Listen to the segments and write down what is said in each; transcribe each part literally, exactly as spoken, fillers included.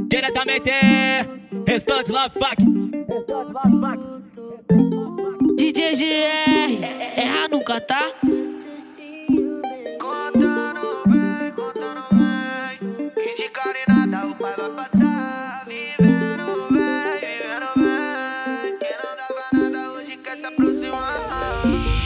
Diretamente, restante Love Fuck. D J G R, erra nunca, tá? Contando bem, contando bem. E de cara e nada o pai vai passar. Vivendo bem, vivendo bem. Quem não dava nada hoje quer se aproximar.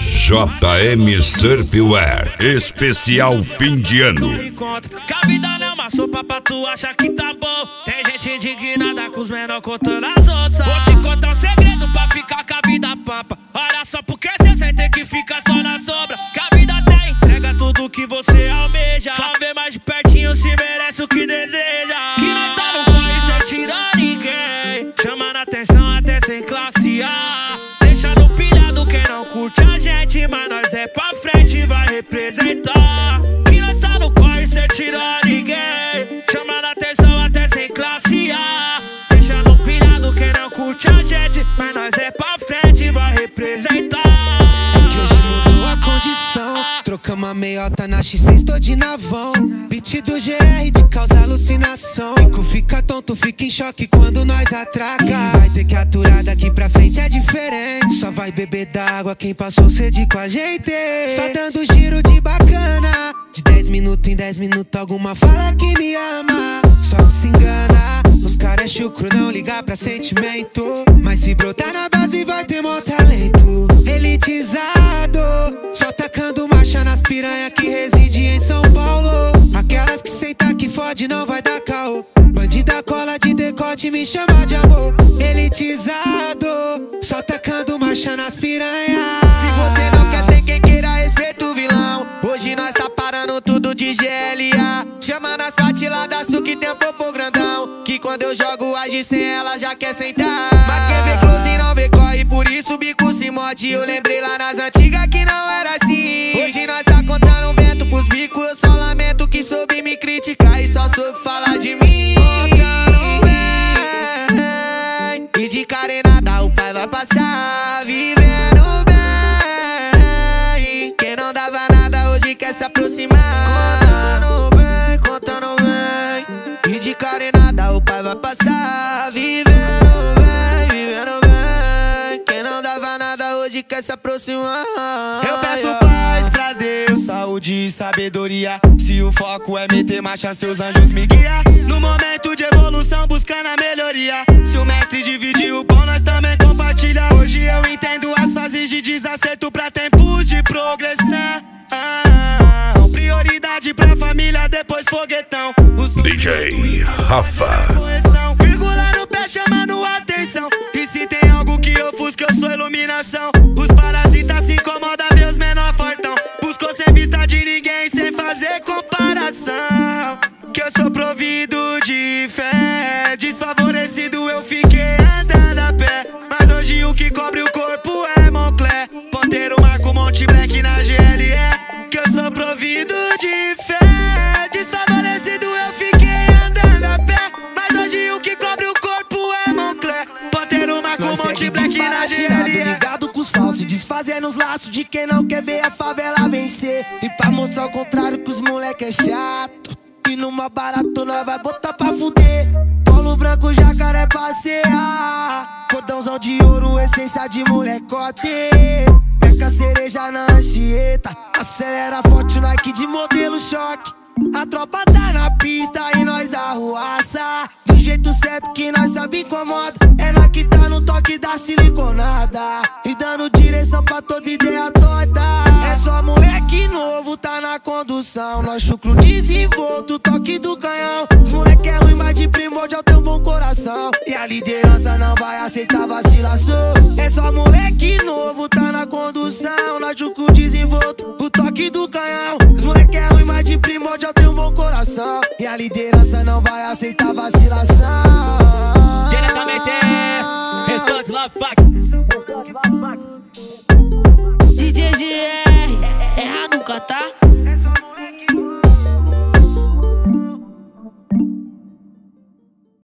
J M Surfwear, especial fim de ano. Que a vida não é uma sopa pra tu achar que tá bom. Tem gente indignada com os menor contando as onças. Vou te contar um segredo pra ficar com a vida pampa. Olha só porque cê sente que fica só na sombra. Que a vida tem, entrega tudo que você almeja. Só vê mais de pertinho se merece o que deseja. Que nós tá no corre sem tirar ninguém, chamando atenção até sem classe A. Deixando pilhado quem não curte a gente, mas nós é pra frente e vai representar. Que nós tá no corre sem tirar ninguém, chamando atenção até sem classe A. Deixando pilhado quem não curte a gente, mas nós é pra frente e vai representar. Que hoje mudou a condição. Trocamos a meiota na X seis, tô de navão. Beat do G R de causa alucinação. Fico fica tonto, fica em choque quando nós atraca. Vai ter que aturar daqui pra frente, é diferente. Só vai beber d'água quem passou sede com a gente. Só dando giro de bacana. De dez minutos em dez minutos alguma fala que me ama. Só se engana, os caras é chucro, não ligar pra sentimento. Mas se brotar na base vai ter mó talento. Elitizado, só tacando marcha nas piranha que reside em São Paulo. Aquelas que senta que fode não vai dar caô. Bandida cola de decote me chama de amor. Elitizado, só tacando marcha nas piranha. Se você não quer ter quem queira respeito, vilão. Hoje nós tá parando tudo de G L A. Chama nas patiladas, que tem popô grandão. Que quando eu jogo age sem ela já quer sentar. Mas quem vê close não vê corre, por isso o bico se morde. Eu lembrei lá nas antigas que não era assim. Hoje nós tá contando um vento pros bicos. Eu só lamento que soube me criticar e só soube falar de mim. Contando bem, e de cara e nada o pai vai passar. Vivendo bem, quem não dava nada hoje quer se aproximar. Contando bem, contando bem, e de cara e nada o pai vai passar. Vivendo bem, vivendo bem, quem não dava nada hoje quer se aproximar. Eu peço paz pra Deus, saúde e sabedoria. Se o foco é meter marcha, seus anjos me guiam. No momento de evolução, buscando a melhoria. Se o mestre dividiu o pão, nós também compartilha. Hoje eu entendo as fases de desacerto pra tempos de progressão. Ah, prioridade pra família, depois foguetão. D J Rafa. Vírgula no pé chamando atenção. E se tem algo que ofusca, eu sou iluminação. Os parasitas se incomodam, meus menor fortão. Buscou sem vista de ninguém, sem fazer comparação. Que eu sou provido de fé. Desfavorecido eu fiquei andando a pé. Mas hoje o que cobre o corpo é Moncler. Ponteiro marco Monte Black na G L E. Que eu sou provido de fé. Desfavorecido eu fiquei andando a pé. Mas hoje o que cobre o corpo é Moncler. Ponteiro marco Monte Black na G L E. Ligado com os falsos, desfazendo os laços de quem não quer ver a favela vencer. E pra mostrar o contrário que os moleque é chato. E numa barata nós vai botar pra fuder. Polo branco, jacaré passear. Cordãozão de ouro, essência de molecote. Meca cereja na Anchieta. Acelera forte o Nike de modelo choque. A tropa tá na pista e nós arruaça. Do jeito certo que nós sabe incomoda. É nós que tá no toque da siliconada. E dando direção pra toda ideia torta. É só moleque novo, tá na condução. Nós chucro desenvolto, toque do canhão. Os moleque é ruim, mas de primordial tem um bom coração. E a liderança não vai aceitar vacilação. É só moleque novo, tá na condução. Nós chucro desenvolto, o toque do canhão. Os moleque é ruim, mas de primordial tem um bom coração. E a liderança não vai aceitar vacilação. Diretamente, restante Love Fuck. D J G R, erra nunca, tá?